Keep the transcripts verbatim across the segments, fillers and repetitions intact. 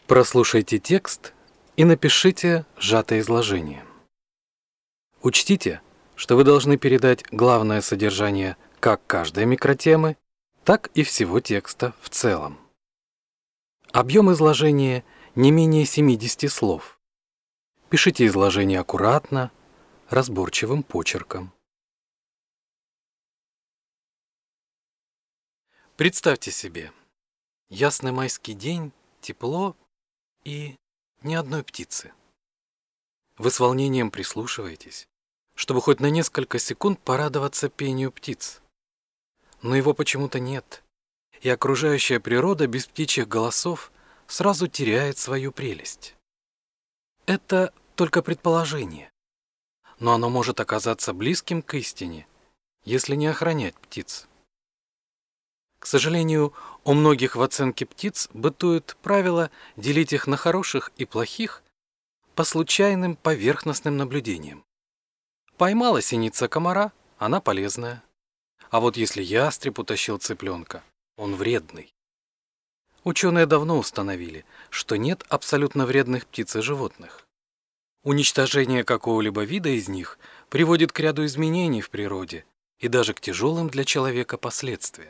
Прослушайте текст и напишите сжатое изложение. Учтите, что вы должны передать главное содержание как каждой микротемы, так и всего текста в целом. Объем изложения не менее семидесяти слов. Пишите изложение аккуратно, разборчивым почерком. Представьте себе, ясный майский день, тепло и ни одной птицы. Вы с волнением прислушиваетесь, чтобы хоть на несколько секунд порадоваться пению птиц. Но его почему-то нет, и окружающая природа без птичьих голосов сразу теряет свою прелесть. Это только предположение, но оно может оказаться близким к истине, если не охранять птиц. К сожалению, у многих в оценке птиц бытует правило делить их на хороших и плохих по случайным поверхностным наблюдениям. Поймала синица комара, она полезная. А вот если ястреб утащил цыпленка, он вредный. Ученые давно установили, что нет абсолютно вредных птиц и животных. Уничтожение какого-либо вида из них приводит к ряду изменений в природе и даже к тяжелым для человека последствиям.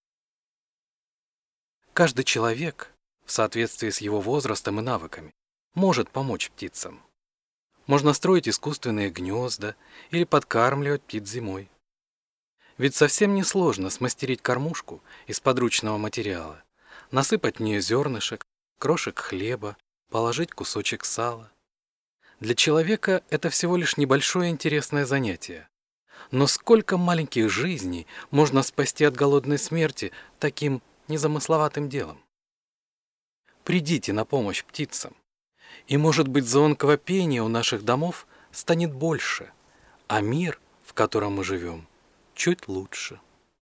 Каждый человек, в соответствии с его возрастом и навыками, может помочь птицам. Можно строить искусственные гнезда или подкармливать птиц зимой. Ведь совсем несложно смастерить кормушку из подручного материала, насыпать в нее зернышек, крошек хлеба, положить кусочек сала. Для человека это всего лишь небольшое интересное занятие. Но сколько маленьких жизней можно спасти от голодной смерти таким незамысловатым делом? Придите на помощь птицам, и, может быть, звонкого пения у наших домов станет больше, а мир, в котором мы живем, чуть лучше.